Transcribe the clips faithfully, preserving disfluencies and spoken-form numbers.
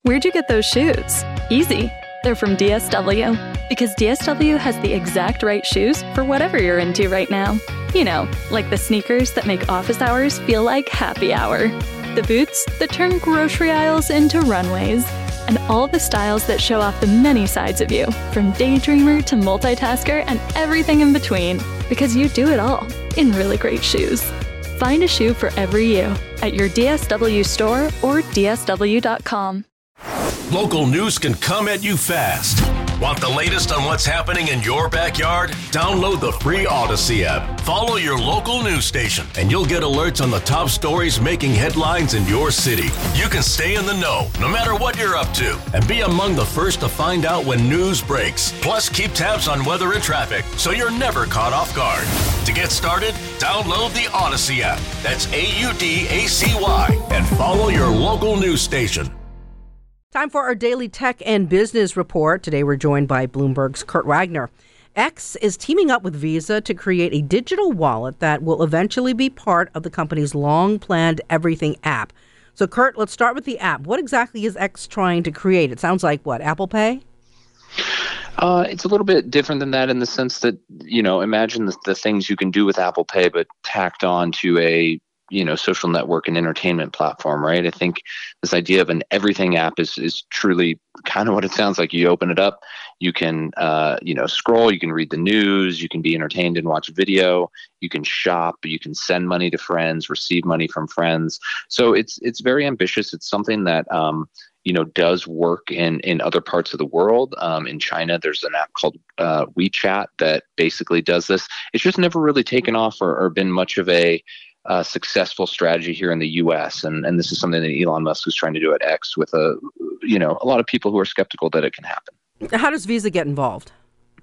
Where'd you get those shoes? Easy. They're from D S W. Because D S W has the exact right shoes for whatever you're into right now. You know, like the sneakers that make office hours feel like happy hour. The boots that turn grocery aisles into runways. And all the styles that show off the many sides of you, from daydreamer to multitasker and everything in between. Because you do it all in really great shoes. Find a shoe for every you at your D S W store or D S W dot com. Local news can come at you fast. Want the latest on what's happening in your backyard? Download the free Odyssey app. Follow your local news station, and you'll get alerts on the top stories making headlines in your city. You can stay in the know, no matter what you're up to, and be among the first to find out when news breaks. Plus, keep tabs on weather and traffic, so you're never caught off guard. To get started, download the Odyssey app. That's A U D A C Y, and follow your local news station. Time for our daily tech and business report. Today we're joined by Bloomberg's Kurt Wagner. X is teaming up with Visa to create a digital wallet that will eventually be part of the company's long-planned Everything app. So, Kurt, let's start with the app. What exactly is X trying to create? It sounds like, what, Apple Pay? Uh, it's a little bit different than that in the sense that, you know, imagine the, the things you can do with Apple Pay, but tacked on to a you know, social network and entertainment platform, right? I think this idea of an everything app is is truly kind of what it sounds like. You open it up, you can, uh, you know, scroll, you can read the news, you can be entertained and watch video, you can shop, you can send money to friends, receive money from friends. So it's it's very ambitious. It's something that, um, you know, does work in, in other parts of the world. Um, in China, there's an app called uh, WeChat that basically does this. It's just never really taken off or, or been much of a Uh, successful strategy here in the U S. And, and this is something that Elon Musk is trying to do at X with a, you know, a lot of people who are skeptical that it can happen. How does Visa get involved?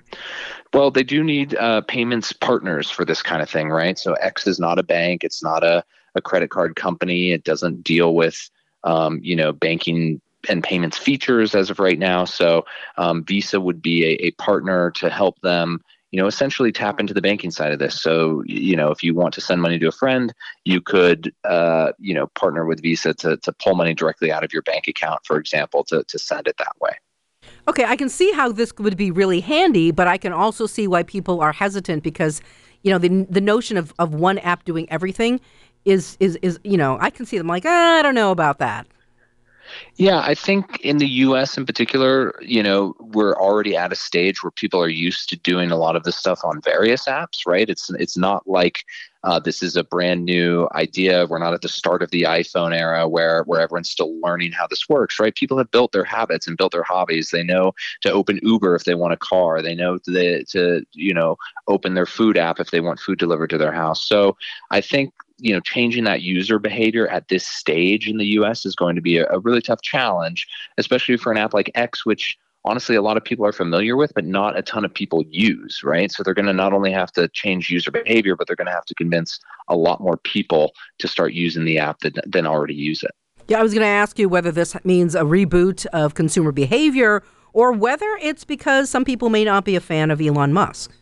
Well, they do need uh, payments partners for this kind of thing, right? So X is not a bank. It's not a, a credit card company. It doesn't deal with, um, you know, banking and payments features as of right now. So um, Visa would be a, a partner to help them, you know, essentially tap into the banking side of this. So, you know, if you want to send money to a friend, you could, uh, you know, partner with Visa to to pull money directly out of your bank account, for example, to, to send it that way. Okay, I can see how this would be really handy, but I can also see why people are hesitant because, you know, the the notion of, of one app doing everything is, is, is, you know, I can see them like, ah, I don't know about that. Yeah, I think in the U S in particular, you know, we're already at a stage where people are used to doing a lot of this stuff on various apps, right? It's it's not like uh, this is a brand new idea. We're not at the start of the iPhone era where, where everyone's still learning how this works, right? People have built their habits and built their hobbies. They know to open Uber if they want a car. They know to, to you know, open their food app if they want food delivered to their house. So I think you know, changing that user behavior at this stage in the U S is going to be a, a really tough challenge, especially for an app like X, which honestly a lot of people are familiar with, but not a ton of people use, right? So they're going to not only have to change user behavior, but they're going to have to convince a lot more people to start using the app than, than already use it. Yeah, I was going to ask you whether this means a reboot of consumer behavior or whether it's because some people may not be a fan of Elon Musk.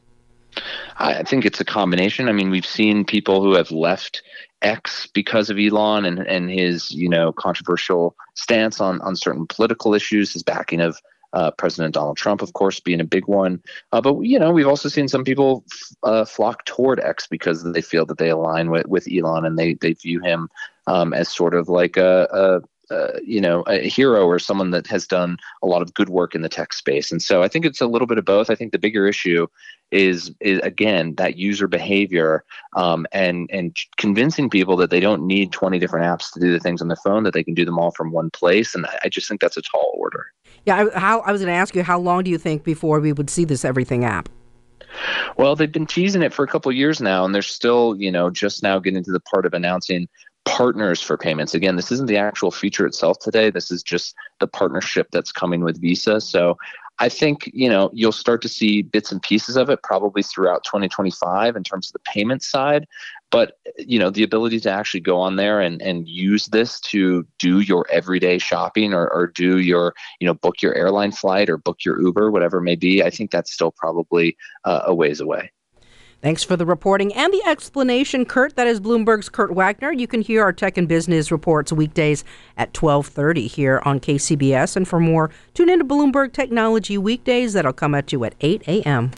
I think it's a combination. I mean, we've seen people who have left X because of Elon and, and his, you know, controversial stance on, on certain political issues, his backing of uh, President Donald Trump, of course, being a big one. Uh, but, you know, we've also seen some people uh, flock toward X because they feel that they align with, with Elon and they, they view him um, as sort of like a, a Uh, you know, a hero or someone that has done a lot of good work in the tech space. And so I think it's a little bit of both. I think the bigger issue is, is again, that user behavior um, and, and convincing people that they don't need twenty different apps to do the things on their phone, that they can do them all from one place. And I just think that's a tall order. Yeah, I, how, I was going to ask you, how long do you think before we would see this Everything app? Well, they've been teasing it for a couple of years now, and they're still, you know, just now getting to the part of announcing partners for payments. Again, this isn't the actual feature itself today. This is just the partnership that's coming with Visa. So I think, you know, you'll start to see bits and pieces of it probably throughout twenty twenty-five in terms of the payment side. But, you know, the ability to actually go on there and, and use this to do your everyday shopping or, or do your, you know, book your airline flight or book your Uber, whatever it may be, I think that's still probably uh, a ways away. Thanks for the reporting and the explanation, Kurt. That is Bloomberg's Kurt Wagner. You can hear our Tech and Business Reports weekdays at twelve thirty here on K C B S. And for more, tune into Bloomberg Technology weekdays. That'll come at you at eight a.m.